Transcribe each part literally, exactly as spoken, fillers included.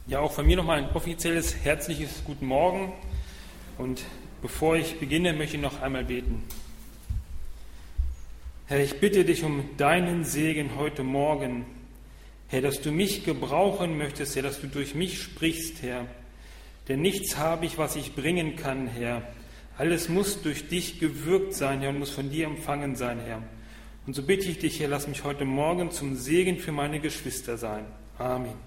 Ja, auch von mir nochmal ein offizielles, herzliches Guten Morgen. Und bevor ich beginne, möchte ich noch einmal beten. Herr, ich bitte dich um deinen Segen heute Morgen. Herr, dass du mich gebrauchen möchtest, Herr, dass du durch mich sprichst, Herr. Denn nichts habe ich, was ich bringen kann, Herr. Alles muss durch dich gewirkt sein, Herr, und muss von dir empfangen sein, Herr. Und so bitte ich dich, Herr, lass mich heute Morgen zum Segen für meine Geschwister sein. Amen.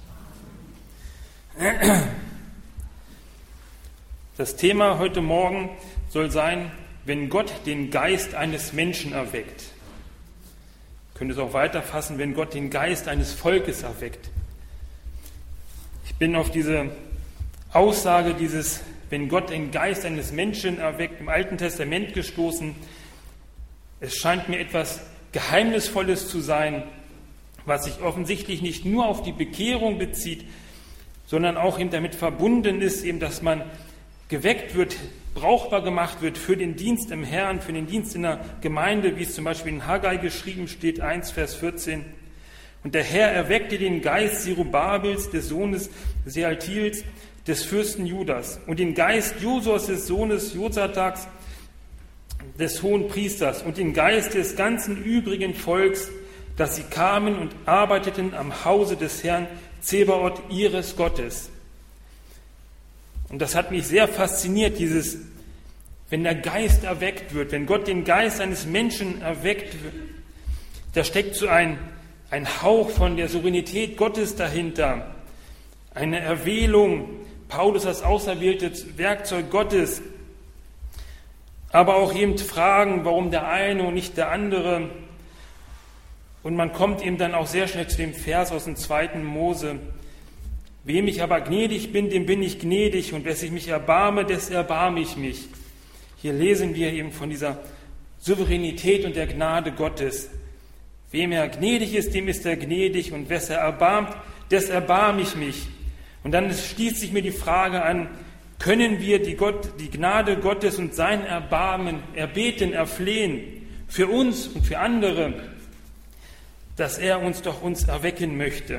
Das Thema heute Morgen soll sein, wenn Gott den Geist eines Menschen erweckt. Ich könnte es auch weiterfassen, wenn Gott den Geist eines Volkes erweckt. Ich bin auf diese Aussage dieses, wenn Gott den Geist eines Menschen erweckt, im Alten Testament gestoßen. Es scheint mir etwas Geheimnisvolles zu sein, was sich offensichtlich nicht nur auf die Bekehrung bezieht, sondern auch eben damit verbunden ist, eben, dass man geweckt wird, brauchbar gemacht wird für den Dienst im Herrn, für den Dienst in der Gemeinde, wie es zum Beispiel in Haggai geschrieben steht, eins Vers vierzehn. Und der Herr erweckte den Geist Zerubabels, des Sohnes Sealtiels, des Fürsten Judas, und den Geist Josuas, des Sohnes Josadaks, des hohen Priesters, und den Geist des ganzen übrigen Volks, dass sie kamen und arbeiteten am Hause des Herrn Zebaoth, ihres Gottes. Und das hat mich sehr fasziniert, dieses, wenn der Geist erweckt wird, wenn Gott den Geist eines Menschen erweckt wird, da steckt so ein, ein Hauch von der Souveränität Gottes dahinter, eine Erwählung, Paulus als auserwähltes Werkzeug Gottes, aber auch eben Fragen, warum der eine und nicht der andere. Und man kommt eben dann auch sehr schnell zu dem Vers aus dem zweiten Mose. Wem ich aber gnädig bin, dem bin ich gnädig, und wer sich mich erbarme, des erbarme ich mich. Hier lesen wir eben von dieser Souveränität und der Gnade Gottes. Wem er gnädig ist, dem ist er gnädig, und wer er erbarmt, des erbarme ich mich. Und dann schließt sich mir die Frage an, können wir die, Gott, die Gnade Gottes und sein Erbarmen erbeten, erflehen, für uns und für andere, dass er uns doch uns erwecken möchte.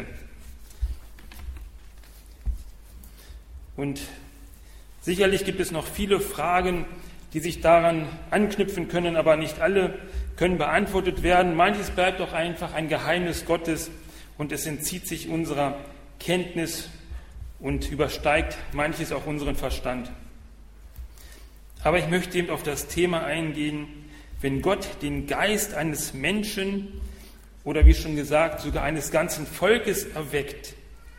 Und sicherlich gibt es noch viele Fragen, die sich daran anknüpfen können, aber nicht alle können beantwortet werden. Manches bleibt auch einfach ein Geheimnis Gottes und es entzieht sich unserer Kenntnis und übersteigt manches auch unseren Verstand. Aber ich möchte eben auf das Thema eingehen, wenn Gott den Geist eines Menschen oder wie schon gesagt, sogar eines ganzen Volkes erweckt,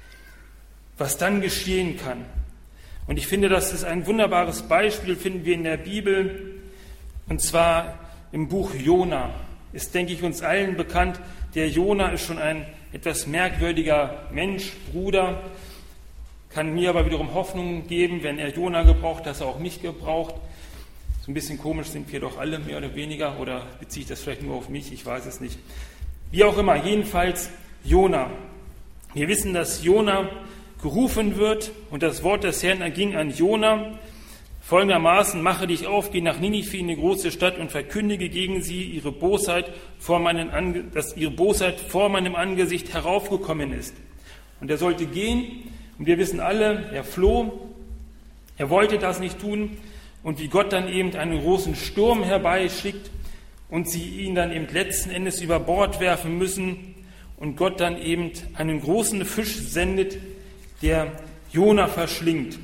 was dann geschehen kann. Und ich finde, das ist ein wunderbares Beispiel, finden wir in der Bibel, und zwar im Buch Jona. Ist, denke ich, uns allen bekannt, der Jona ist schon ein etwas merkwürdiger Mensch, Bruder, kann mir aber wiederum Hoffnung geben, wenn er Jona gebraucht, dass er auch mich gebraucht. So ein bisschen komisch sind wir doch alle, mehr oder weniger, oder beziehe ich das vielleicht nur auf mich, ich weiß es nicht. Wie auch immer, jedenfalls Jona. Wir wissen, dass Jona gerufen wird und das Wort des Herrn erging an Jona. Folgendermaßen: Mache dich auf, geh nach Ninive, in die große Stadt, und verkündige gegen sie ihre Bosheit vor meinen Ange- dass ihre Bosheit vor meinem Angesicht heraufgekommen ist. Und er sollte gehen, und wir wissen alle, er floh, er wollte das nicht tun, und wie Gott dann eben einen großen Sturm herbeischickt, und sie ihn dann eben letzten Endes über Bord werfen müssen und Gott dann eben einen großen Fisch sendet, der Jona verschlingt.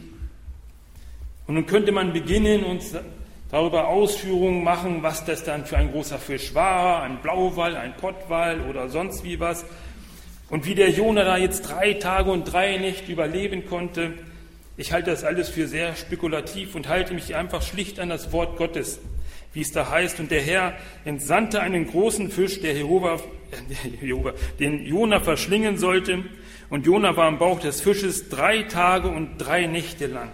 Und nun könnte man beginnen und darüber Ausführungen machen, was das dann für ein großer Fisch war, ein Blauwal, ein Pottwal oder sonst wie was. Und wie der Jona da jetzt drei Tage und drei Nächte überleben konnte. Ich halte das alles für sehr spekulativ und halte mich einfach schlicht an das Wort Gottes, wie es da heißt. Und der Herr entsandte einen großen Fisch, der Jehova, äh, Jehova, den Jona verschlingen sollte. Und Jona war im Bauch des Fisches drei Tage und drei Nächte lang.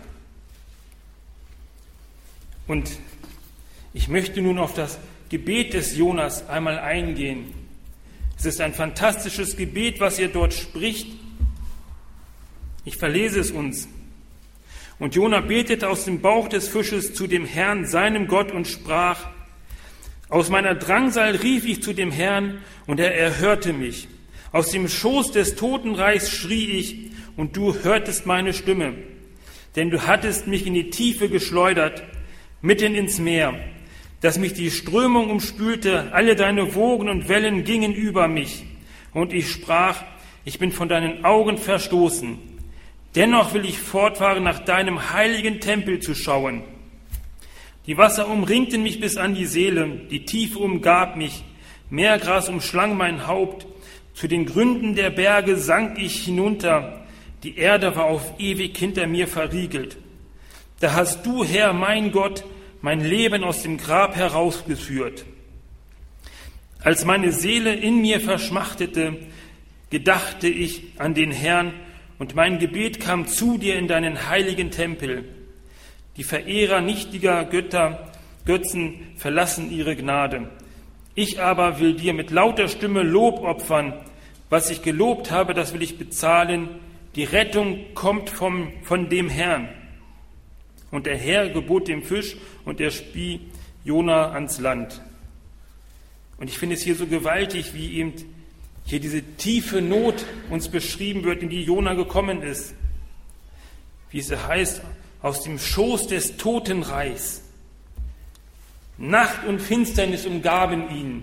Und ich möchte nun auf das Gebet des Jonas einmal eingehen. Es ist ein fantastisches Gebet, was er dort spricht. Ich verlese es uns. Und Jona betete aus dem Bauch des Fisches zu dem Herrn, seinem Gott, und sprach: Aus meiner Drangsal rief ich zu dem Herrn, und er erhörte mich. Aus dem Schoß des Totenreichs schrie ich, und du hörtest meine Stimme. Denn du hattest mich in die Tiefe geschleudert, mitten ins Meer, dass mich die Strömung umspülte, alle deine Wogen und Wellen gingen über mich. Und ich sprach, ich bin von deinen Augen verstoßen. Dennoch will ich fortfahren, nach deinem heiligen Tempel zu schauen. Die Wasser umringten mich bis an die Seele, die Tiefe umgab mich, Meergras umschlang mein Haupt, zu den Gründen der Berge sank ich hinunter, die Erde war auf ewig hinter mir verriegelt. Da hast du, Herr, mein Gott, mein Leben aus dem Grab herausgeführt. Als meine Seele in mir verschmachtete, gedachte ich an den Herrn, und mein Gebet kam zu dir in deinen heiligen Tempel. Die Verehrer nichtiger Götter, Götzen verlassen ihre Gnade. Ich aber will dir mit lauter Stimme Lob opfern. Was ich gelobt habe, das will ich bezahlen. Die Rettung kommt vom, von dem Herrn. Und der Herr gebot dem Fisch, und er spie Jona ans Land. Und ich finde es hier so gewaltig, wie eben hier diese tiefe Not uns beschrieben wird, in die Jona gekommen ist. Wie es heißt, aus dem Schoß des Totenreichs. Nacht und Finsternis umgaben ihn.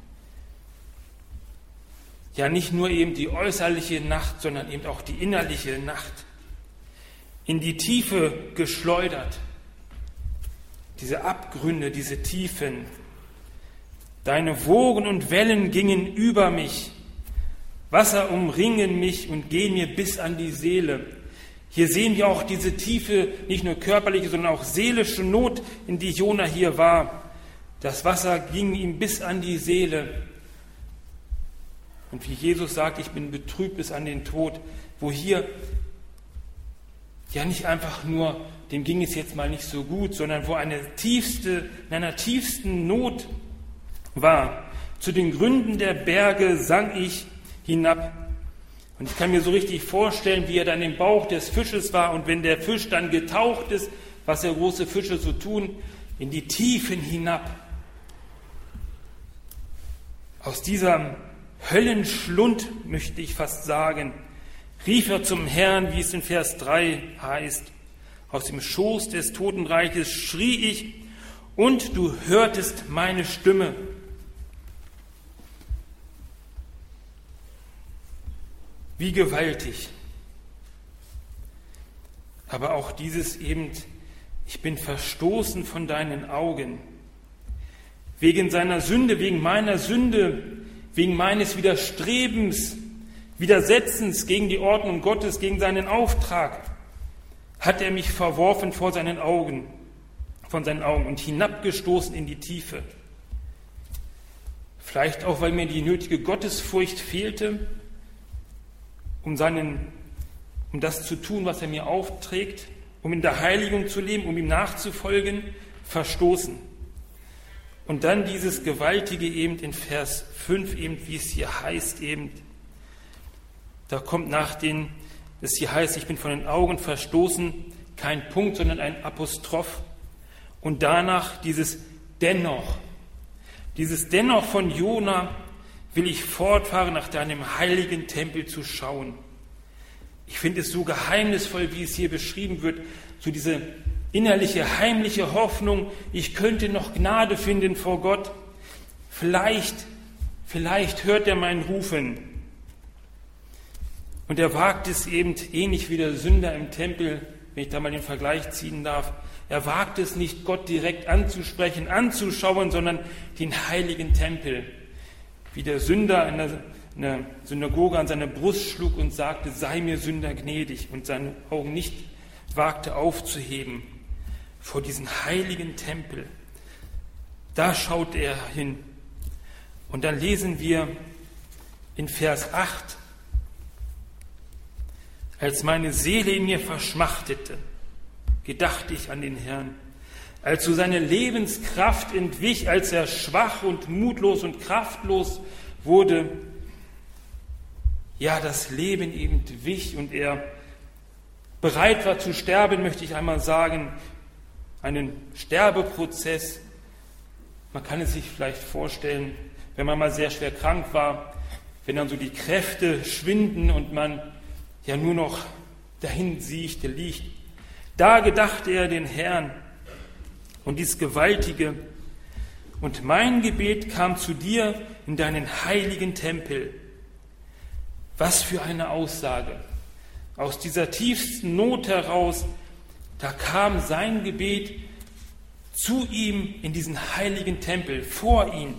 Ja, nicht nur eben die äußerliche Nacht, sondern eben auch die innerliche Nacht. In die Tiefe geschleudert. Diese Abgründe, diese Tiefen. Deine Wogen und Wellen gingen über mich. Wasser umringen mich und gehen mir bis an die Seele. Hier sehen wir auch diese tiefe, nicht nur körperliche, sondern auch seelische Not, in die Jona hier war. Das Wasser ging ihm bis an die Seele. Und wie Jesus sagt, ich bin betrübt bis an den Tod, wo hier ja nicht einfach nur, dem ging es jetzt mal nicht so gut, sondern wo eine tiefste, in einer tiefsten Not war. Zu den Gründen der Berge sank ich hinab. Und ich kann mir so richtig vorstellen, wie er dann im Bauch des Fisches war und wenn der Fisch dann getaucht ist, was ja große Fische so tun, in die Tiefen hinab. Aus diesem Höllenschlund, möchte ich fast sagen, rief er zum Herrn, wie es in Vers drei heißt. Aus dem Schoß des Totenreiches schrie ich, und du hörtest meine Stimme. Wie gewaltig. Aber auch dieses eben, ich bin verstoßen von deinen Augen. Wegen seiner Sünde, wegen meiner Sünde, wegen meines Widerstrebens, Widersetzens gegen die Ordnung Gottes, gegen seinen Auftrag, hat er mich verworfen vor seinen Augen, von seinen Augen und hinabgestoßen in die Tiefe. Vielleicht auch, weil mir die nötige Gottesfurcht fehlte, um seinen, um das zu tun, was er mir aufträgt, um in der Heiligung zu leben, um ihm nachzufolgen, verstoßen. Und dann dieses Gewaltige eben in Vers fünf, eben wie es hier heißt, eben, da kommt nach den, es hier heißt, ich bin von den Augen verstoßen, kein Punkt, sondern ein Apostroph. Und danach dieses Dennoch, dieses Dennoch von Jona, will ich fortfahren, nach deinem heiligen Tempel zu schauen. Ich finde es so geheimnisvoll, wie es hier beschrieben wird, so diese innerliche, heimliche Hoffnung, ich könnte noch Gnade finden vor Gott. Vielleicht, vielleicht hört er mein Rufen. Und er wagt es eben, ähnlich wie der Sünder im Tempel, wenn ich da mal den Vergleich ziehen darf, er wagt es nicht, Gott direkt anzusprechen, anzuschauen, sondern den heiligen Tempel. Wie der Sünder in der, in der Synagoge an seine Brust schlug und sagte, sei mir Sünder gnädig, und seine Augen nicht wagte aufzuheben vor diesen heiligen Tempel. Da schaut er hin. Und dann lesen wir in Vers acht, als meine Seele in mir verschmachtete, gedachte ich an den Herrn. Als so seine Lebenskraft entwich, als er schwach und mutlos und kraftlos wurde, ja, das Leben eben wich und er bereit war zu sterben, möchte ich einmal sagen, einen Sterbeprozess. Man kann es sich vielleicht vorstellen, wenn man mal sehr schwer krank war, wenn dann so die Kräfte schwinden und man ja nur noch dahin siechte, liegt. Da gedachte er den Herrn und dies Gewaltige. Und mein Gebet kam zu dir in deinen heiligen Tempel. Was für eine Aussage. Aus dieser tiefsten Not heraus, da kam sein Gebet zu ihm in diesen heiligen Tempel, vor ihn.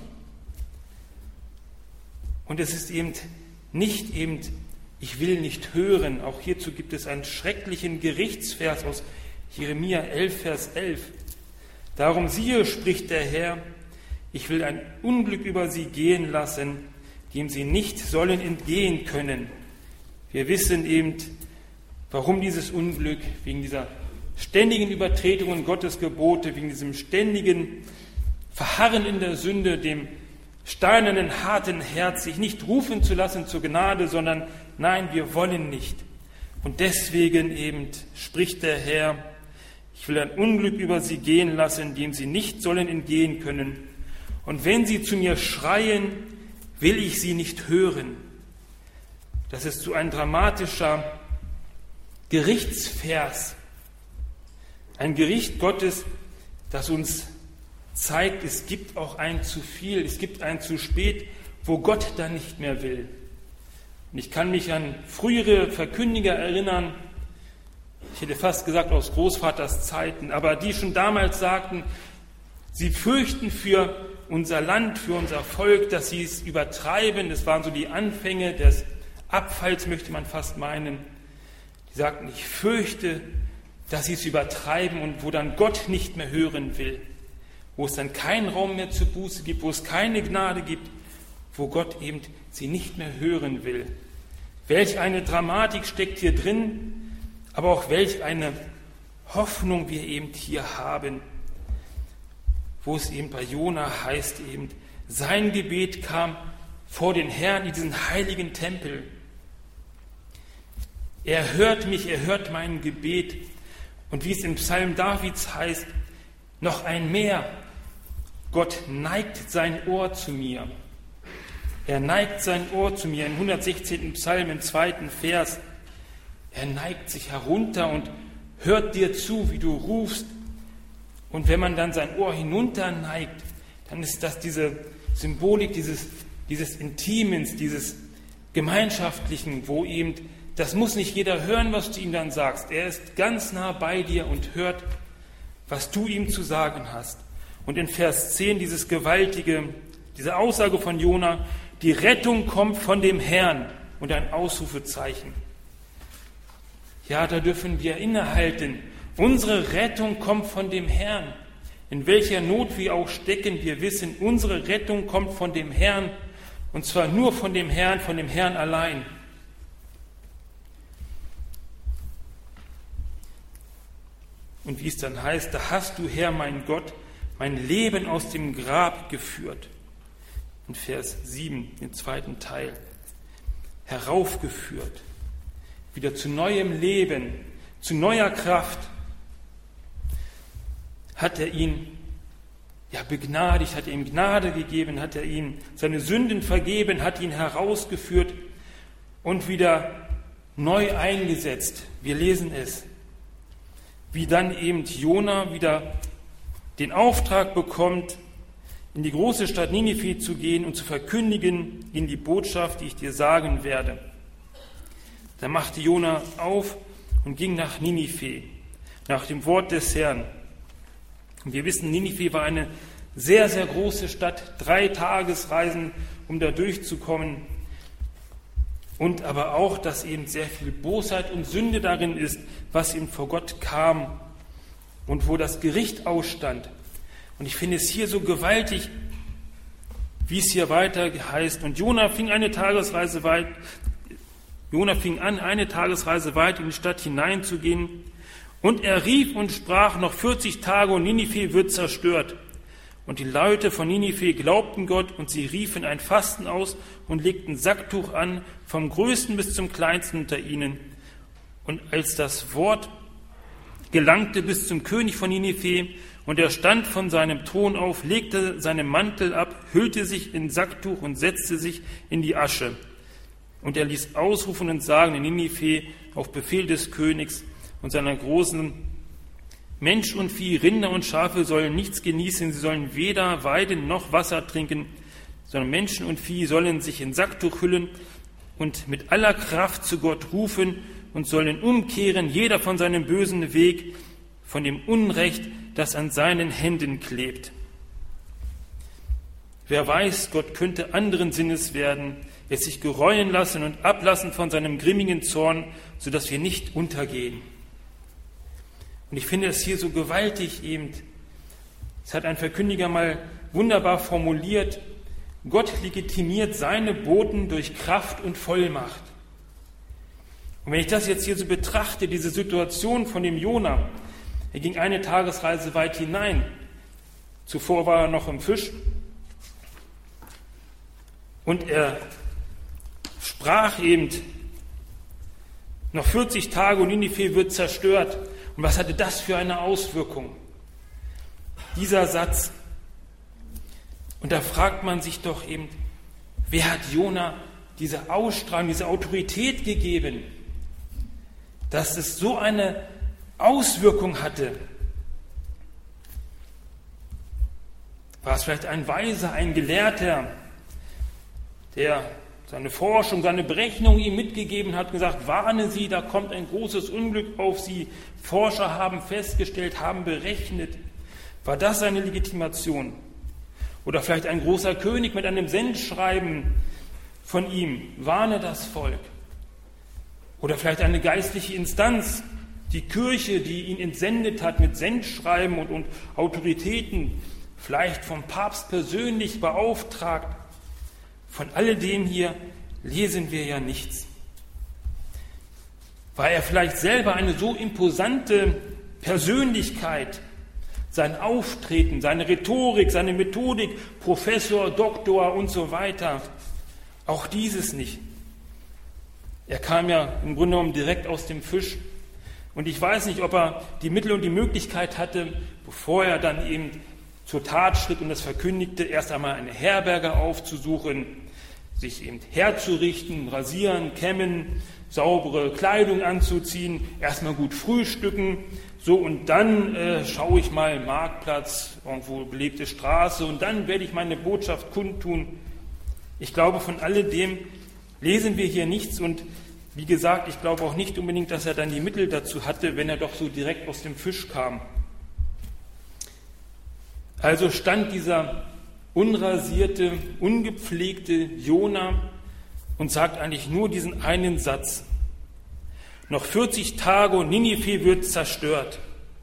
Und es ist eben nicht eben, ich will nicht hören. Auch hierzu gibt es einen schrecklichen Gerichtsvers aus Jeremia elf, Vers elf. Darum siehe, spricht der Herr, ich will ein Unglück über sie gehen lassen, dem sie nicht sollen entgehen können. Wir wissen eben, warum dieses Unglück, wegen dieser ständigen Übertretungen Gottes Gebote, wegen diesem ständigen Verharren in der Sünde, dem steinernen, harten Herz, sich nicht rufen zu lassen zur Gnade, sondern nein, wir wollen nicht. Und deswegen eben spricht der Herr, ich will ein Unglück über sie gehen lassen, dem sie nicht sollen entgehen können. Und wenn sie zu mir schreien, will ich sie nicht hören. Das ist so ein dramatischer Gerichtsvers. Ein Gericht Gottes, das uns zeigt, es gibt auch ein zu viel, es gibt ein zu spät, wo Gott dann nicht mehr will. Und ich kann mich an frühere Verkündiger erinnern, ich hätte fast gesagt aus Großvaters Zeiten, aber die schon damals sagten, sie fürchten für unser Land, für unser Volk, dass sie es übertreiben. Das waren so die Anfänge des Abfalls, möchte man fast meinen. Die sagten, ich fürchte, dass sie es übertreiben und wo dann Gott nicht mehr hören will, wo es dann keinen Raum mehr zur Buße gibt, wo es keine Gnade gibt, wo Gott eben sie nicht mehr hören will. Welch eine Dramatik steckt hier drin, aber auch welch eine Hoffnung wir eben hier haben, wo es eben bei Jona heißt eben, sein Gebet kam vor den Herrn in diesen heiligen Tempel. Er hört mich, er hört mein Gebet. Und wie es im Psalm Davids heißt, noch ein mehr, Gott neigt sein Ohr zu mir. Er neigt sein Ohr zu mir im hundertsechzehnten Psalm im zweiten Vers. Er neigt sich herunter und hört dir zu, wie du rufst. Und wenn man dann sein Ohr hinunter neigt, dann ist das diese Symbolik dieses, dieses Intimens, dieses Gemeinschaftlichen, wo eben, das muss nicht jeder hören, was du ihm dann sagst. Er ist ganz nah bei dir und hört, was du ihm zu sagen hast. Und in Vers zehn dieses gewaltige, diese Aussage von Jona, die Rettung kommt von dem Herrn und ein Ausrufezeichen. Ja, da dürfen wir innehalten. Unsere Rettung kommt von dem Herrn. In welcher Not wir auch stecken, wir wissen, unsere Rettung kommt von dem Herrn. Und zwar nur von dem Herrn, von dem Herrn allein. Und wie es dann heißt, da hast du, Herr, mein Gott, mein Leben aus dem Grab geführt. In Vers sieben, im zweiten Teil. Heraufgeführt. Wieder zu neuem Leben, zu neuer Kraft. Hat er ihn ja begnadigt, hat er ihm Gnade gegeben, hat er ihm seine Sünden vergeben, hat ihn herausgeführt und wieder neu eingesetzt. Wir lesen es. Wie dann eben Jona wieder den Auftrag bekommt, in die große Stadt Ninive zu gehen und zu verkündigen in die Botschaft, die ich dir sagen werde. Da machte Jona auf und ging nach Ninive, nach dem Wort des Herrn. Und wir wissen, Ninive war eine sehr, sehr große Stadt, drei Tagesreisen, um da durchzukommen. Und aber auch, dass eben sehr viel Bosheit und Sünde darin ist, was ihm vor Gott kam und wo das Gericht ausstand. Und ich finde es hier so gewaltig, wie es hier weiter heißt. Und Jona fing eine Tagesreise weit, Jona fing an, eine Tagesreise weit in die Stadt hineinzugehen. Und er rief und sprach, noch vierzig Tage und Ninive wird zerstört. Und die Leute von Ninive glaubten Gott und sie riefen ein Fasten aus und legten Sacktuch an, vom Größten bis zum Kleinsten unter ihnen. Und als das Wort gelangte bis zum König von Ninive und er stand von seinem Thron auf, legte seinen Mantel ab, hüllte sich in Sacktuch und setzte sich in die Asche. Und er ließ ausrufen und sagen in Ninive auf Befehl des Königs und seiner großen: Mensch und Vieh, Rinder und Schafe sollen nichts genießen, sie sollen weder weiden noch Wasser trinken, sondern Menschen und Vieh sollen sich in Sacktuch hüllen und mit aller Kraft zu Gott rufen und sollen umkehren, jeder von seinem bösen Weg, von dem Unrecht, das an seinen Händen klebt. Wer weiß, Gott könnte anderen Sinnes werden, es sich gereuen lassen und ablassen von seinem grimmigen Zorn, sodass wir nicht untergehen. Und ich finde es hier so gewaltig eben. Es hat ein Verkündiger mal wunderbar formuliert: Gott legitimiert seine Boten durch Kraft und Vollmacht. Und wenn ich das jetzt hier so betrachte, diese Situation von dem Jona, er ging eine Tagesreise weit hinein. Zuvor war er noch im Fisch. Und er sprach eben, noch vierzig Tage und Ninive wird zerstört. Und was hatte das für eine Auswirkung? Dieser Satz. Und da fragt man sich doch eben, wer hat Jona diese Ausstrahlung, diese Autorität gegeben, dass es so eine Auswirkung hatte? War es vielleicht ein Weiser, ein Gelehrter, der seine Forschung, seine Berechnung ihm mitgegeben hat, gesagt: Warne Sie, da kommt ein großes Unglück auf Sie. Forscher haben festgestellt, haben berechnet. War das seine Legitimation? Oder vielleicht ein großer König mit einem Sendschreiben von ihm: Warne das Volk. Oder vielleicht eine geistliche Instanz, die Kirche, die ihn entsendet hat mit Sendschreiben und, und Autoritäten, vielleicht vom Papst persönlich beauftragt. Von alledem hier lesen wir ja nichts. War er vielleicht selber eine so imposante Persönlichkeit, sein Auftreten, seine Rhetorik, seine Methodik, Professor, Doktor und so weiter? Auch dieses nicht. Er kam ja im Grunde genommen direkt aus dem Fisch. Und ich weiß nicht, ob er die Mittel und die Möglichkeit hatte, bevor er dann eben zur Tat schritt und das verkündigte, erst einmal eine Herberge aufzusuchen, sich eben herzurichten, rasieren, kämmen, saubere Kleidung anzuziehen, erstmal gut frühstücken, so, und dann äh, schaue ich mal Marktplatz, irgendwo belebte Straße, und dann werde ich meine Botschaft kundtun. Ich glaube, von alledem lesen wir hier nichts, und wie gesagt, ich glaube auch nicht unbedingt, dass er dann die Mittel dazu hatte, wenn er doch so direkt aus dem Fisch kam. Also stand dieser unrasierte, ungepflegte Jona und sagt eigentlich nur diesen einen Satz: Noch vierzig Tage und Ninive wird zerstört.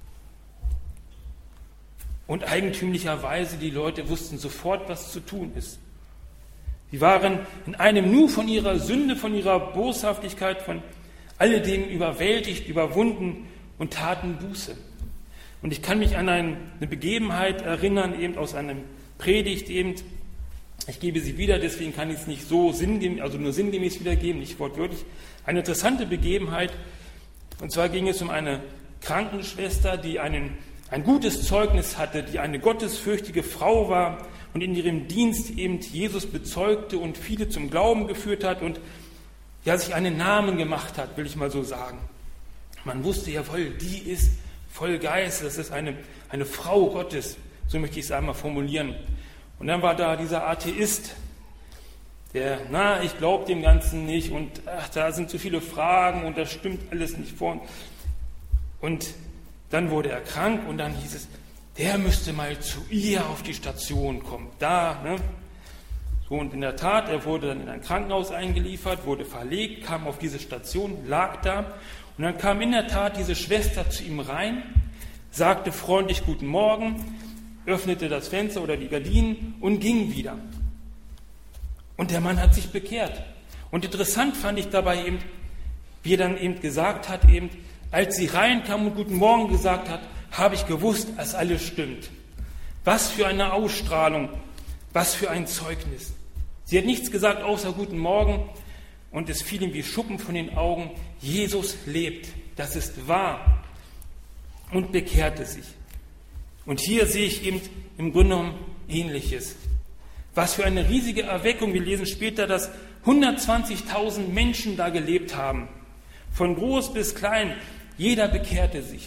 Und eigentümlicherweise, die Leute wussten sofort, was zu tun ist. Sie waren in einem Nu von ihrer Sünde, von ihrer Boshaftigkeit, von alledem überwältigt, überwunden und taten Buße. Und ich kann mich an eine Begebenheit erinnern, eben aus einem Predigt eben. Ich gebe sie wieder, deswegen kann ich es nicht so sinngemäß, also nur sinngemäß wiedergeben, nicht wortwörtlich. Eine interessante Begebenheit. Und zwar ging es um eine Krankenschwester, die einen, ein gutes Zeugnis hatte, die eine gottesfürchtige Frau war und in ihrem Dienst eben Jesus bezeugte und viele zum Glauben geführt hat und ja, sich einen Namen gemacht hat, will ich mal so sagen. Man wusste, jawohl, die ist voll Geist, das ist eine, eine Frau Gottes, so möchte ich es einmal formulieren. Und dann war da dieser Atheist, der, na, ich glaube dem Ganzen nicht und ach, da sind so viele Fragen und das stimmt alles nicht vor. Und dann wurde er krank und dann hieß es, der müsste mal zu ihr auf die Station kommen. Da, ne? So, und in der Tat, er wurde dann in ein Krankenhaus eingeliefert, wurde verlegt, kam auf diese Station, lag da. Und dann kam in der Tat diese Schwester zu ihm rein, sagte freundlich Guten Morgen, öffnete das Fenster oder die Gardinen und ging wieder. Und der Mann hat sich bekehrt. Und interessant fand ich dabei eben, wie er dann eben gesagt hat, eben, als sie reinkam und Guten Morgen gesagt hat, habe ich gewusst, dass alles stimmt. Was für eine Ausstrahlung, was für ein Zeugnis. Sie hat nichts gesagt außer Guten Morgen und es fiel ihm wie Schuppen von den Augen. Jesus lebt, das ist wahr, und bekehrte sich. Und hier sehe ich eben im Grunde genommen Ähnliches. Was für eine riesige Erweckung. Wir lesen später, dass hundertzwanzigtausend Menschen da gelebt haben. Von groß bis klein, jeder bekehrte sich.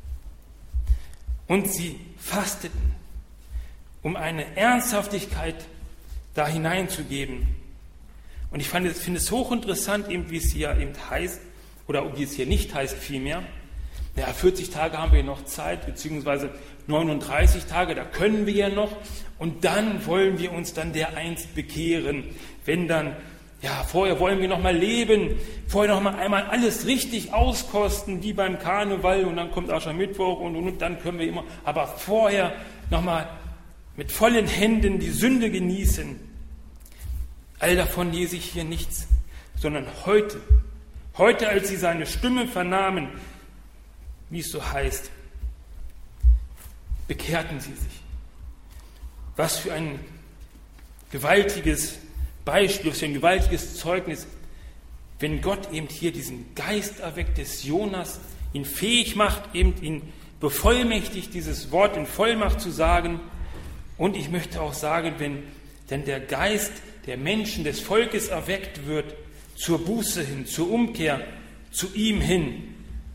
Und sie fasteten, um eine Ernsthaftigkeit da hineinzugeben. Und ich fand, finde es hochinteressant, eben, wie es hier eben heißt, oder wie es hier nicht heißt vielmehr. Ja, vierzig Tage haben wir noch Zeit, beziehungsweise neununddreißig Tage, da können wir ja noch. Und dann wollen wir uns dann dereinst bekehren. Wenn dann, ja, vorher wollen wir noch mal leben, vorher noch mal einmal alles richtig auskosten, wie beim Karneval, und dann kommt Aschermittwoch und, und, und dann können wir immer, aber vorher noch mal mit vollen Händen die Sünde genießen. All davon lese ich hier nichts, sondern heute, heute, als sie seine Stimme vernahmen, wie es so heißt, bekehrten sie sich. Was für ein gewaltiges Beispiel, was für ein gewaltiges Zeugnis, wenn Gott eben hier diesen Geist erweckt des Jonas, ihn fähig macht, eben ihn bevollmächtigt, dieses Wort in Vollmacht zu sagen. Und ich möchte auch sagen, wenn denn der Geist der Menschen, des Volkes erweckt wird, zur Buße hin, zur Umkehr, zu ihm hin.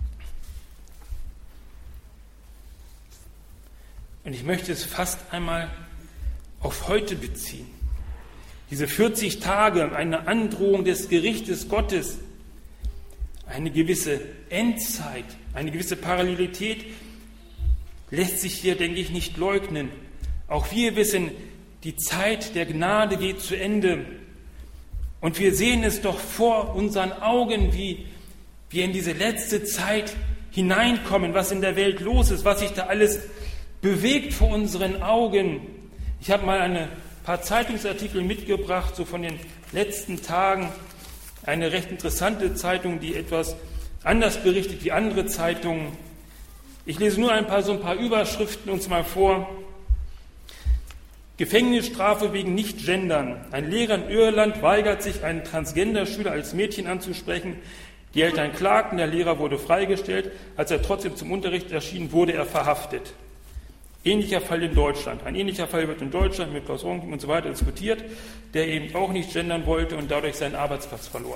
Und ich möchte es fast einmal auf heute beziehen. Diese vierzig Tage, eine Androhung des Gerichtes Gottes, eine gewisse Endzeit, eine gewisse Parallelität lässt sich hier, denke ich, nicht leugnen. Auch wir wissen, die Zeit der Gnade geht zu Ende. Und wir sehen es doch vor unseren Augen, wie wir in diese letzte Zeit hineinkommen, was in der Welt los ist, was sich da alles bewegt vor unseren Augen. Ich habe mal ein paar Zeitungsartikel mitgebracht, so von den letzten Tagen. Eine recht interessante Zeitung, die etwas anders berichtet wie andere Zeitungen. Ich lese nur ein paar, so ein paar Überschriften uns mal vor. Gefängnisstrafe wegen Nicht-Gendern. Ein Lehrer in Irland weigert sich, einen Transgender-Schüler als Mädchen anzusprechen. Die Eltern klagten, der Lehrer wurde freigestellt. Als er trotzdem zum Unterricht erschien, wurde er verhaftet. Ähnlicher Fall in Deutschland. Ein ähnlicher Fall wird in Deutschland mit Klaus Ronking und so weiter diskutiert, der eben auch nicht gendern wollte und dadurch seinen Arbeitsplatz verlor.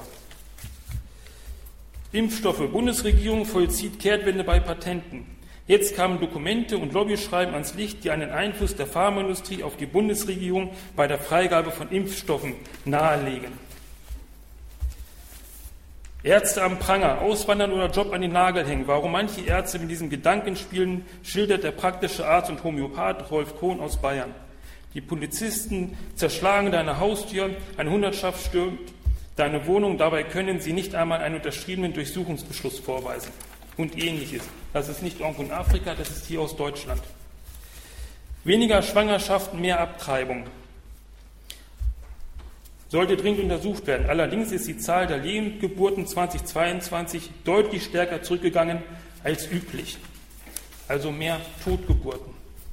Impfstoffe. Bundesregierung vollzieht Kehrtwende bei Patenten. Jetzt kamen Dokumente und Lobbyschreiben ans Licht, die einen Einfluss der Pharmaindustrie auf die Bundesregierung bei der Freigabe von Impfstoffen nahelegen. Ärzte am Pranger, auswandern oder Job an den Nagel hängen. Warum manche Ärzte mit diesem Gedanken spielen, schildert der praktische Arzt und Homöopath Rolf Kohn aus Bayern. Die Polizisten zerschlagen deine Haustür, eine Hundertschaft stürmt deine Wohnung, dabei können sie nicht einmal einen unterschriebenen Durchsuchungsbeschluss vorweisen. Und Ähnliches. Das ist nicht irgendwo in Afrika, das ist hier aus Deutschland. Weniger Schwangerschaften, mehr Abtreibung. Sollte dringend untersucht werden. Allerdings ist die Zahl der Lebendgeburten zweitausendzweiundzwanzig deutlich stärker zurückgegangen als üblich. Also mehr Totgeburten.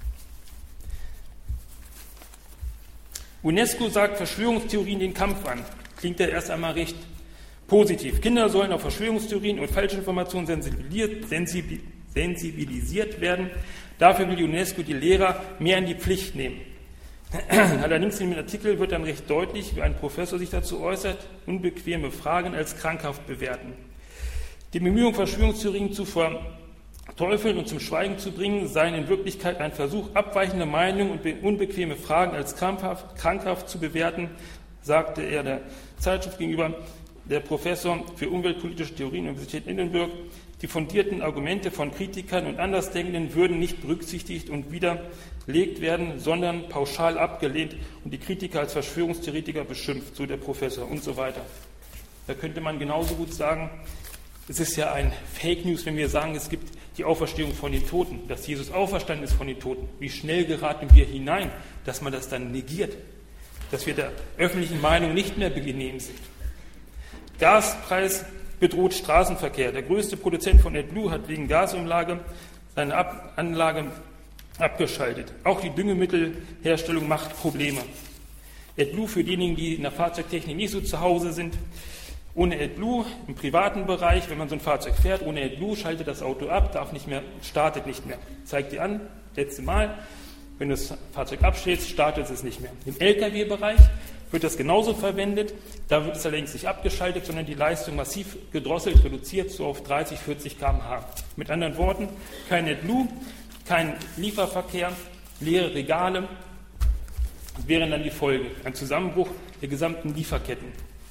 UNESCO sagt Verschwörungstheorien den Kampf an. Klingt ja erst einmal recht positiv. Kinder sollen auf Verschwörungstheorien und Falschinformationen sensibilisiert werden. Dafür will die UNESCO die Lehrer mehr in die Pflicht nehmen. Allerdings in dem Artikel wird dann recht deutlich, wie ein Professor sich dazu äußert, unbequeme Fragen als krankhaft bewerten. Die Bemühungen, Verschwörungstheorien zu verteufeln und zum Schweigen zu bringen, seien in Wirklichkeit ein Versuch, abweichende Meinungen und unbequeme Fragen als krankhaft, krankhaft zu bewerten, sagte er der Zeitschrift gegenüber. Der Professor für umweltpolitische Theorien der Universität Edinburgh: Die fundierten Argumente von Kritikern und Andersdenkenden würden nicht berücksichtigt und widerlegt werden, sondern pauschal abgelehnt und die Kritiker als Verschwörungstheoretiker beschimpft, so der Professor und so weiter. Da könnte man genauso gut sagen, es ist ja ein Fake News, wenn wir sagen, es gibt die Auferstehung von den Toten, dass Jesus auferstanden ist von den Toten. Wie schnell geraten wir hinein, dass man das dann negiert, dass wir der öffentlichen Meinung nicht mehr benehmen sind. Gaspreis bedroht Straßenverkehr. Der größte Produzent von AdBlue hat wegen Gasumlage seine Ab- Anlage abgeschaltet. Auch die Düngemittelherstellung macht Probleme. AdBlue für diejenigen, die in der Fahrzeugtechnik nicht so zu Hause sind. Ohne AdBlue im privaten Bereich, wenn man so ein Fahrzeug fährt, ohne AdBlue schaltet das Auto ab, darf nicht mehr, startet nicht mehr. Zeigt dir an, letzte Mal, wenn das Fahrzeug absteht, startet es nicht mehr. Im L K W-Bereich wird das genauso verwendet. Da wird es allerdings nicht abgeschaltet, sondern die Leistung massiv gedrosselt, reduziert so auf dreißig, vierzig Kilometer pro Stunde. Mit anderen Worten, kein AdBlue, kein Lieferverkehr, leere Regale wären dann die Folge. Ein Zusammenbruch der gesamten Lieferketten.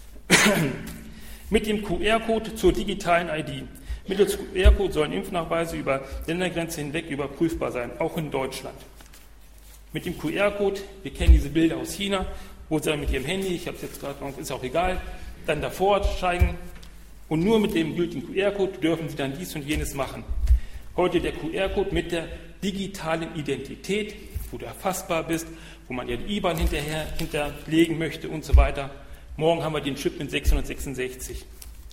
Mit dem Q R-Code zur digitalen I D. Mittels Q R-Code sollen Impfnachweise über Ländergrenze hinweg überprüfbar sein, auch in Deutschland. Mit dem Q R-Code, wir kennen diese Bilder aus China, wo sie dann mit ihrem Handy, ich habe es jetzt gerade, ist auch egal, dann davor zeigen und nur mit dem gültigen Q R-Code dürfen sie dann dies und jenes machen. Heute der Q R-Code mit der digitalen Identität, wo du erfassbar bist, wo man ja die I B A N hinterher hinterlegen möchte und so weiter. Morgen haben wir den Chip mit sechshundertsechsundsechzig.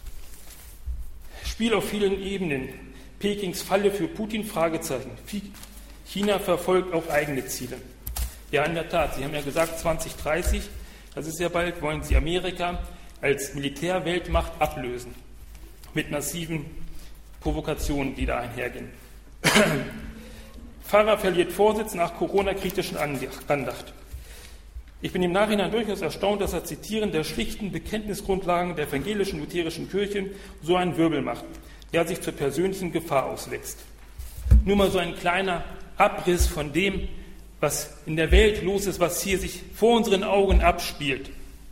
Spiel auf vielen Ebenen. Pekings Falle für Putin? Fragezeichen. China verfolgt auch eigene Ziele. Ja, in der Tat. Sie haben ja gesagt, zwanzig dreißig, das ist ja bald, wollen Sie Amerika als Militärweltmacht ablösen. Mit massiven Provokationen, die da einhergehen. Pfarrer verliert Vorsitz nach Corona-kritischen Andacht. Ich bin im Nachhinein durchaus erstaunt, dass er Zitieren der schlichten Bekenntnisgrundlagen der evangelischen lutherischen Kirche so einen Wirbel macht, der sich zur persönlichen Gefahr auswächst. Nur mal so ein kleiner Abriss von dem, was in der Welt los ist, was hier sich vor unseren Augen abspielt.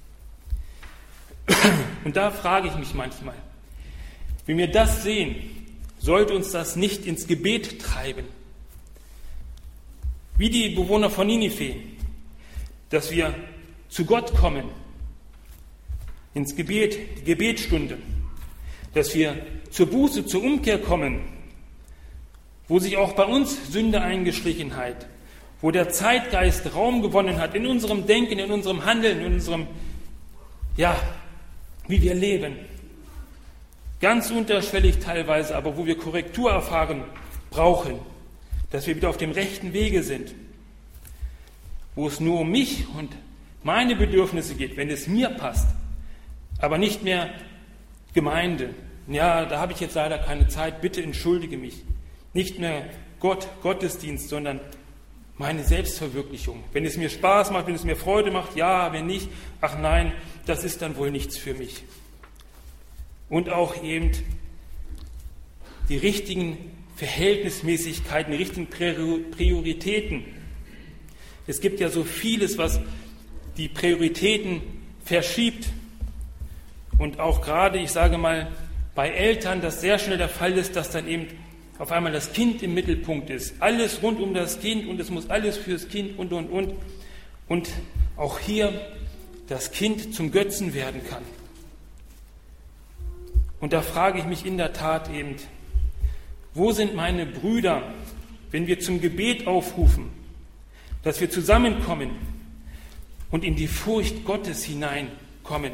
Und da frage ich mich manchmal, wenn wir das sehen, sollte uns das nicht ins Gebet treiben? Wie die Bewohner von Ninive, dass wir zu Gott kommen, ins Gebet, die Gebetsstunde, dass wir zur Buße, zur Umkehr kommen, wo sich auch bei uns Sünde eingeschlichen hat, wo der Zeitgeist Raum gewonnen hat in unserem Denken, in unserem Handeln, in unserem, ja, wie wir leben. Ganz unterschwellig teilweise, aber wo wir Korrektur erfahren brauchen, dass wir wieder auf dem rechten Wege sind, wo es nur um mich und meine Bedürfnisse geht, wenn es mir passt, aber nicht mehr Gemeinde. Ja, da habe ich jetzt leider keine Zeit, bitte entschuldige mich. Nicht mehr Gott, Gottesdienst, sondern meine Selbstverwirklichung. Wenn es mir Spaß macht, wenn es mir Freude macht, ja, wenn nicht, ach nein, das ist dann wohl nichts für mich. Und auch eben die richtigen Verhältnismäßigkeiten, die richtigen Prioritäten. Es gibt ja so vieles, was die Prioritäten verschiebt. Und auch gerade, ich sage mal, bei Eltern, das sehr schnell der Fall ist, dass dann eben auf einmal das Kind im Mittelpunkt ist. Alles rund um das Kind und es muss alles fürs Kind und, und, und. Und auch hier das Kind zum Götzen werden kann. Und da frage ich mich in der Tat eben, wo sind meine Brüder, wenn wir zum Gebet aufrufen, dass wir zusammenkommen und in die Furcht Gottes hineinkommen?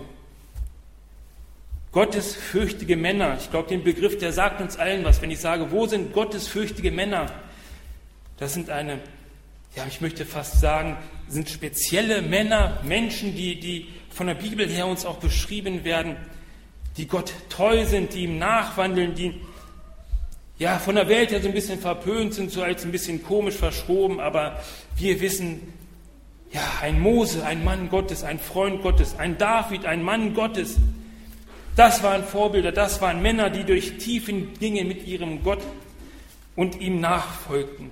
Gottesfürchtige Männer, ich glaube, den Begriff, der sagt uns allen was. Wenn ich sage, wo sind gottesfürchtige Männer? Das sind eine, ja, ich möchte fast sagen, sind spezielle Männer, Menschen, die, die von der Bibel her uns auch beschrieben werden, die Gott treu sind, die ihm nachwandeln, die ja von der Welt her so ein bisschen verpönt sind, so als ein bisschen komisch verschroben, aber wir wissen, ja, ein Mose, ein Mann Gottes, ein Freund Gottes, ein David, ein Mann Gottes, das waren Vorbilder, das waren Männer, die durch Tiefen gingen mit ihrem Gott und ihm nachfolgten.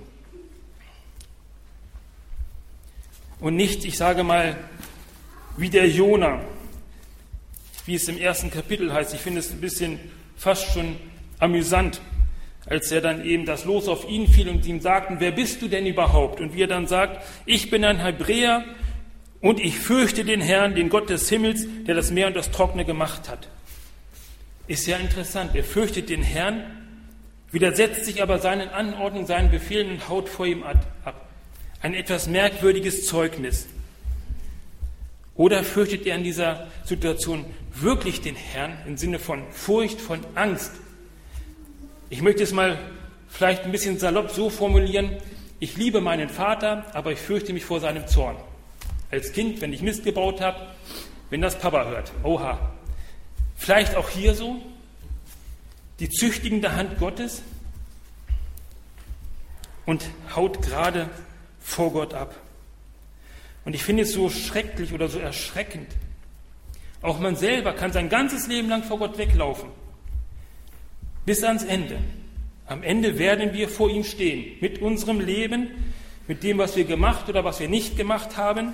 Und nicht, ich sage mal, wie der Jona, wie es im ersten Kapitel heißt. Ich finde es ein bisschen fast schon amüsant, als er dann eben das Los auf ihn fiel und ihm sagten, wer bist du denn überhaupt? Und wie er dann sagt, ich bin ein Hebräer und ich fürchte den Herrn, den Gott des Himmels, der das Meer und das Trockene gemacht hat. Ist ja interessant, er fürchtet den Herrn, widersetzt sich aber seinen Anordnungen, seinen Befehlen und haut vor ihm ab. Ein etwas merkwürdiges Zeugnis. Oder fürchtet er in dieser Situation wirklich den Herrn im Sinne von Furcht, von Angst? Ich möchte es mal vielleicht ein bisschen salopp so formulieren, ich liebe meinen Vater, aber ich fürchte mich vor seinem Zorn. Als Kind, wenn ich Mist gebaut habe, wenn das Papa hört, oha. Vielleicht auch hier so, die züchtigende Hand Gottes und haut gerade vor Gott ab. Und ich finde es so schrecklich oder so erschreckend. Auch man selber kann sein ganzes Leben lang vor Gott weglaufen. Bis ans Ende. Am Ende werden wir vor ihm stehen. Mit unserem Leben, mit dem, was wir gemacht oder was wir nicht gemacht haben.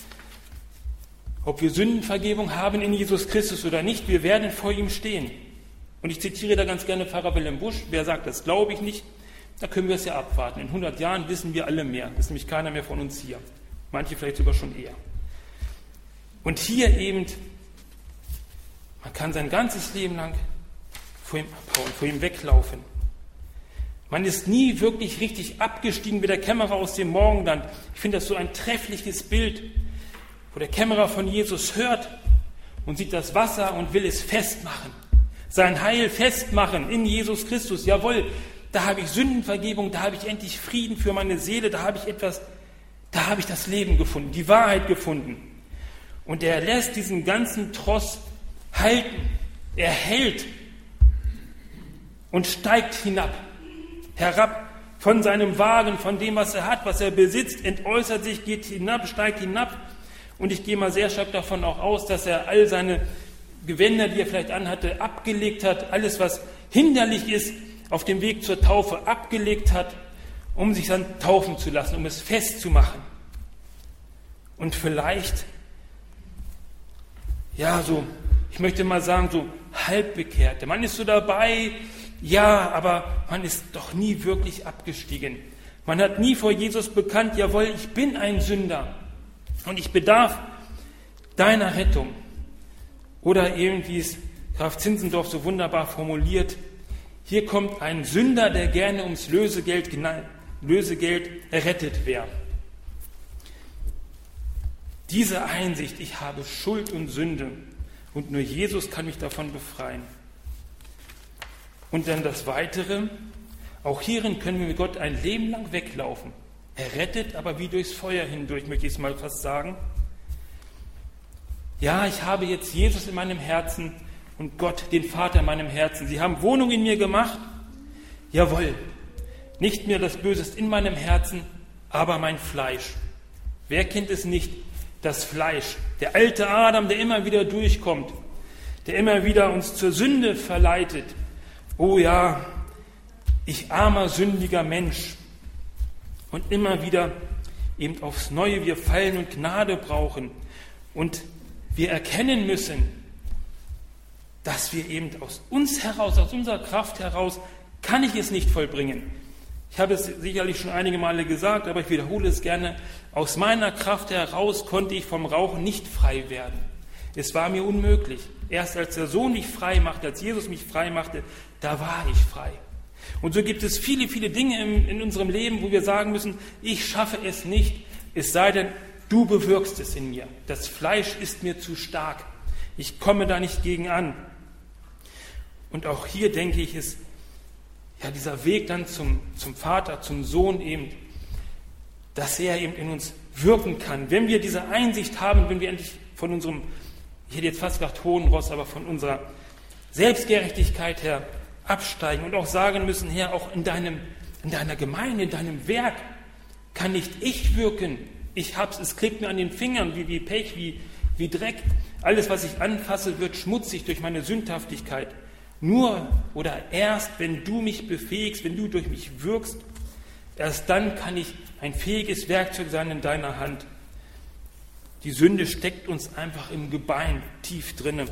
Ob wir Sündenvergebung haben in Jesus Christus oder nicht, wir werden vor ihm stehen. Und ich zitiere da ganz gerne Pfarrer Wilhelm Busch. Wer sagt, das glaube ich nicht, da können wir es ja abwarten. In hundert Jahren wissen wir alle mehr. Das ist nämlich keiner mehr von uns hier. Manche vielleicht sogar schon eher. Und hier eben, man kann sein ganzes Leben lang vor ihm abhauen, vor ihm weglaufen. Man ist nie wirklich richtig abgestiegen wie der Kämmerer aus dem Morgenland. Ich finde das so ein treffliches Bild, wo der Kämmerer von Jesus hört und sieht das Wasser und will es festmachen. Sein Heil festmachen in Jesus Christus. Jawohl, da habe ich Sündenvergebung, da habe ich endlich Frieden für meine Seele, da habe ich etwas, da habe ich das Leben gefunden, die Wahrheit gefunden. Und er lässt diesen ganzen Tross halten. Er hält und steigt hinab, herab von seinem Wagen, von dem, was er hat, was er besitzt, entäußert sich, geht hinab, steigt hinab. Und ich gehe mal sehr stark davon auch aus, dass er all seine Gewänder, die er vielleicht anhatte, abgelegt hat, alles, was hinderlich ist, auf dem Weg zur Taufe abgelegt hat, um sich dann taufen zu lassen, um es festzumachen. Und vielleicht, ja, so, ich möchte mal sagen, so Halbbekehrte. Man ist so dabei, ja, aber man ist doch nie wirklich abgestiegen. Man hat nie vor Jesus bekannt, jawohl, ich bin ein Sünder und ich bedarf deiner Rettung. Oder eben, wie es Graf Zinzendorf so wunderbar formuliert, hier kommt ein Sünder, der gerne ums Lösegeld, Lösegeld errettet wäre. Diese Einsicht, ich habe Schuld und Sünde und nur Jesus kann mich davon befreien. Und dann das Weitere, auch hierin können wir mit Gott ein Leben lang weglaufen. Er rettet, aber wie durchs Feuer hindurch, möchte ich es mal fast sagen. Ja, ich habe jetzt Jesus in meinem Herzen und Gott, den Vater in meinem Herzen. Sie haben Wohnung in mir gemacht. Jawohl, nicht mehr das Böse ist in meinem Herzen, aber mein Fleisch. Wer kennt es nicht? Das Fleisch, der alte Adam, der immer wieder durchkommt, der immer wieder uns zur Sünde verleitet. Oh ja, ich armer, sündiger Mensch. Und immer wieder eben aufs Neue wir Fallen und Gnade brauchen. Und wir erkennen müssen, dass wir eben aus uns heraus, aus unserer Kraft heraus, kann ich es nicht vollbringen. Ich habe es sicherlich schon einige Male gesagt, aber ich wiederhole es gerne. Aus meiner Kraft heraus konnte ich vom Rauchen nicht frei werden. Es war mir unmöglich. Erst als der Sohn mich frei machte, als Jesus mich frei machte, da war ich frei. Und so gibt es viele, viele Dinge in, in unserem Leben, wo wir sagen müssen, ich schaffe es nicht, es sei denn, du bewirkst es in mir. Das Fleisch ist mir zu stark. Ich komme da nicht gegen an. Und auch hier denke ich, ist ja dieser Weg dann zum, zum Vater, zum Sohn eben, dass er eben in uns wirken kann. Wenn wir diese Einsicht haben, wenn wir endlich von unserem, ich hätte jetzt fast gesagt hohen Ross, aber von unserer Selbstgerechtigkeit her absteigen und auch sagen müssen, Herr, auch in deinem, in deiner Gemeinde, in deinem Werk kann nicht ich wirken. Ich hab's, es klebt mir an den Fingern wie, wie Pech, wie, wie Dreck. Alles, was ich anfasse, wird schmutzig durch meine Sündhaftigkeit. Nur oder erst, wenn du mich befähigst, wenn du durch mich wirkst, erst dann kann ich ein fähiges Werkzeug sein in deiner Hand. Die Sünde steckt uns einfach im Gebein tief drinne.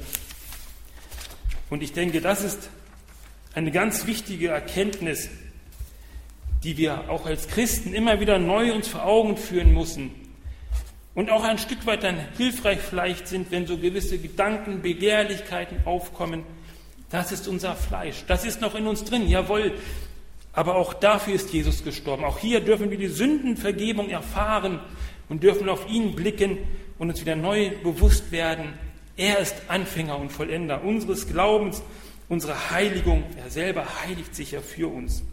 Und ich denke, das ist eine ganz wichtige Erkenntnis, die wir auch als Christen immer wieder neu uns vor Augen führen müssen. Und auch ein Stück weit dann hilfreich vielleicht sind, wenn so gewisse Gedanken, Begehrlichkeiten aufkommen. Das ist unser Fleisch. Das ist noch in uns drin, jawohl. Aber auch dafür ist Jesus gestorben. Auch hier dürfen wir die Sündenvergebung erfahren und dürfen auf ihn blicken und uns wieder neu bewusst werden. Er ist Anfänger und Vollender unseres Glaubens, unsere Heiligung. Er selber heiligt sich ja für uns.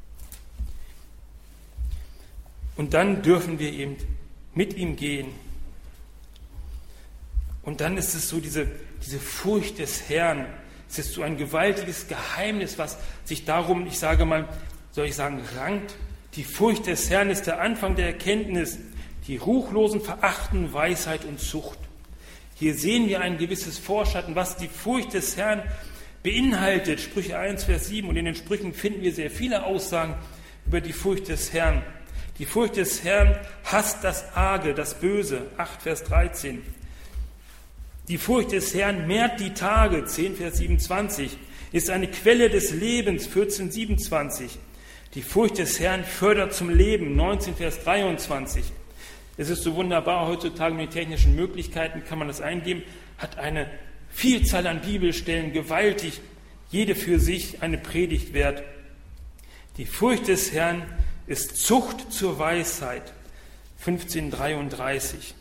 Und dann dürfen wir eben mit ihm gehen. Und dann ist es so diese, diese Furcht des Herrn. Es ist so ein gewaltiges Geheimnis, was sich darum, ich sage mal, soll ich sagen, rankt. Die Furcht des Herrn ist der Anfang der Erkenntnis. Die Ruchlosen verachten Weisheit und Zucht. Hier sehen wir ein gewisses Vorschatten, was die Furcht des Herrn beinhaltet. Sprüche eins, Vers sieben. Und in den Sprüchen finden wir sehr viele Aussagen über die Furcht des Herrn. Die Furcht des Herrn hasst das Arge, das Böse. acht, Vers dreizehn. Die Furcht des Herrn mehrt die Tage. zehn, Vers siebenundzwanzig. Ist eine Quelle des Lebens. vierzehn, siebenundzwanzig. Die Furcht des Herrn fördert zum Leben. neunzehn, Vers dreiundzwanzig. Es ist so wunderbar, heutzutage mit den technischen Möglichkeiten kann man das eingeben, hat eine Vielzahl an Bibelstellen, gewaltig, jede für sich eine Predigt wert. Die Furcht des Herrn ist Zucht zur Weisheit, fünfzehn, dreiunddreißig.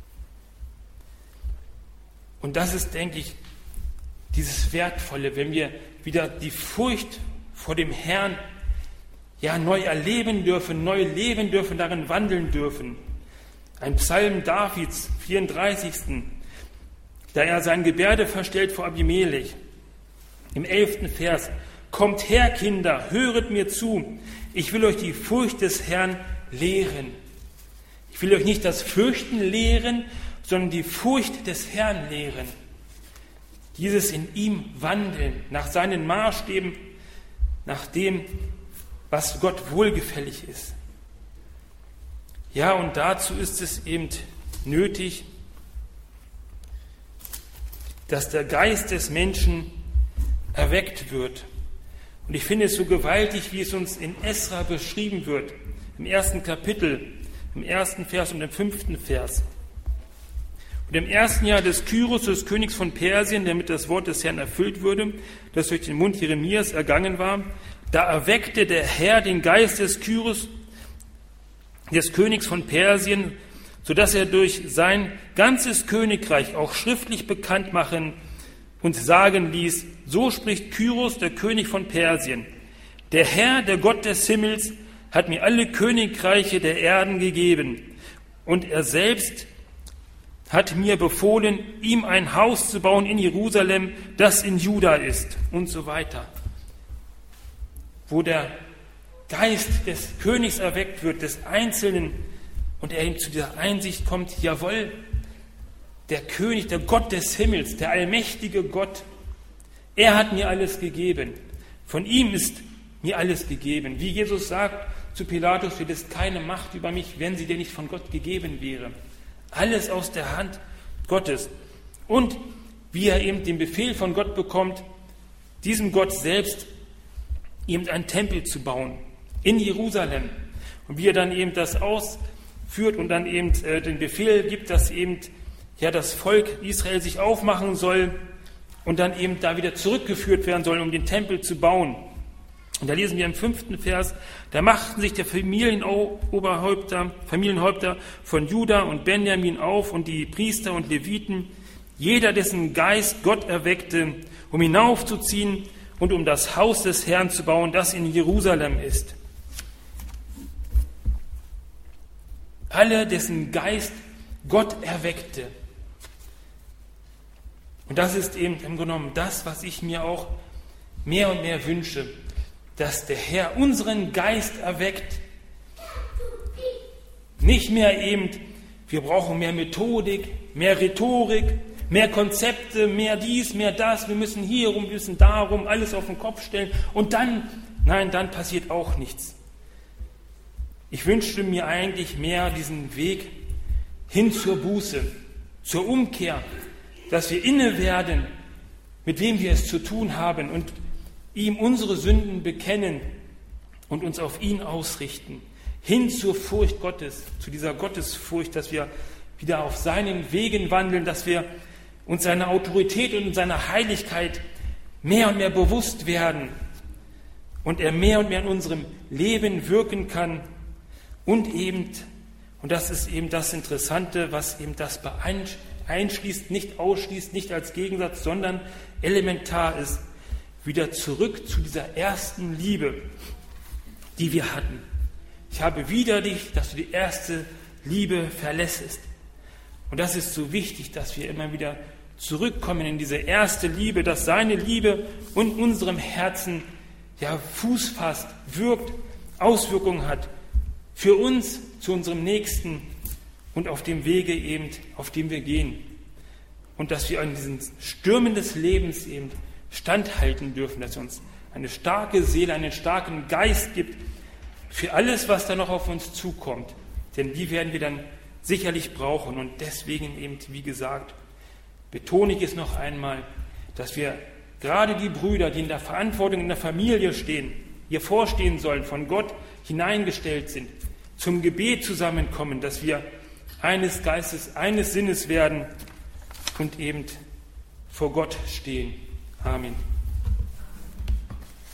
Und das ist, denke ich, dieses Wertvolle, wenn wir wieder die Furcht vor dem Herrn ja neu erleben dürfen, neu leben dürfen, darin wandeln dürfen. Ein Psalm Davids, vierunddreißigsten da er sein Gebärde verstellt vor Abimelech. Im elften Vers, kommt her, Kinder, höret mir zu, ich will euch die Furcht des Herrn lehren. Ich will euch nicht das Fürchten lehren, sondern die Furcht des Herrn lehren. Dieses in ihm wandeln, nach seinen Maßstäben, nach dem, was Gott wohlgefällig ist. Ja, und dazu ist es eben nötig, dass der Geist des Menschen erweckt wird. Und ich finde es so gewaltig, wie es uns in Esra beschrieben wird, im ersten Kapitel, im ersten Vers und im fünften Vers. Und im ersten Jahr des Kyros, des Königs von Persien, damit das Wort des Herrn erfüllt würde, das durch den Mund Jeremias ergangen war, da erweckte der Herr den Geist des Kyros, des Königs von Persien, sodass er durch sein ganzes Königreich auch schriftlich bekannt machen und sagen ließ, so spricht Kyros, der König von Persien, der Herr, der Gott des Himmels, hat mir alle Königreiche der Erden gegeben und er selbst hat mir befohlen, ihm ein Haus zu bauen in Jerusalem, das in Juda ist und so weiter. Wo der Geist des Königs erweckt wird, des Einzelnen, und er ihm zu dieser Einsicht kommt, jawohl, der König, der Gott des Himmels, der allmächtige Gott, er hat mir alles gegeben. Von ihm ist mir alles gegeben. Wie Jesus sagt zu Pilatus, du hättest keine Macht über mich, wenn sie dir nicht von Gott gegeben wäre. Alles aus der Hand Gottes. Und wie er eben den Befehl von Gott bekommt, diesem Gott selbst eben einen Tempel zu bauen in Jerusalem. Und wie er dann eben das ausführt und dann eben äh, den Befehl gibt, dass eben ja das Volk Israel sich aufmachen soll und dann eben da wieder zurückgeführt werden soll, um den Tempel zu bauen. Und da lesen wir im fünften Vers, da machten sich der Familienoberhäupter, Familienhäupter von Juda und Benjamin auf und die Priester und Leviten, jeder dessen Geist Gott erweckte, um hinaufzuziehen und um das Haus des Herrn zu bauen, das in Jerusalem ist. Alle, dessen Geist Gott erweckte. Und das ist eben im Grunde genommen das, was ich mir auch mehr und mehr wünsche, dass der Herr unseren Geist erweckt. Nicht mehr eben, wir brauchen mehr Methodik, mehr Rhetorik, mehr Konzepte, mehr dies, mehr das, wir müssen hier rum, wir müssen darum, alles auf den Kopf stellen und dann, nein, dann passiert auch nichts. Ich wünschte mir eigentlich mehr diesen Weg hin zur Buße, zur Umkehr, dass wir inne werden, mit wem wir es zu tun haben und ihm unsere Sünden bekennen und uns auf ihn ausrichten, hin zur Furcht Gottes, zu dieser Gottesfurcht, dass wir wieder auf seinen Wegen wandeln, dass wir uns seiner Autorität und seiner Heiligkeit mehr und mehr bewusst werden und er mehr und mehr in unserem Leben wirken kann und eben, und das ist eben das Interessante, was eben das einschließt, nicht ausschließt, nicht als Gegensatz, sondern elementar ist, wieder zurück zu dieser ersten Liebe, die wir hatten. Ich habe wider dich, dass du die erste Liebe verlässest. Und das ist so wichtig, dass wir immer wieder zurückkommen in diese erste Liebe, dass seine Liebe in unserem Herzen ja Fuß fasst, wirkt, Auswirkungen hat für uns, zu unserem Nächsten und auf dem Wege eben, auf dem wir gehen. Und dass wir an diesen Stürmen des Lebens eben standhalten dürfen, dass er uns eine starke Seele, einen starken Geist gibt für alles, was da noch auf uns zukommt. Denn die werden wir dann sicherlich brauchen. Und deswegen eben, wie gesagt, betone ich es noch einmal, dass wir gerade die Brüder, die in der Verantwortung in der Familie stehen, hier vorstehen sollen, von Gott hineingestellt sind, zum Gebet zusammenkommen, dass wir eines Geistes, eines Sinnes werden und eben vor Gott stehen. Amen.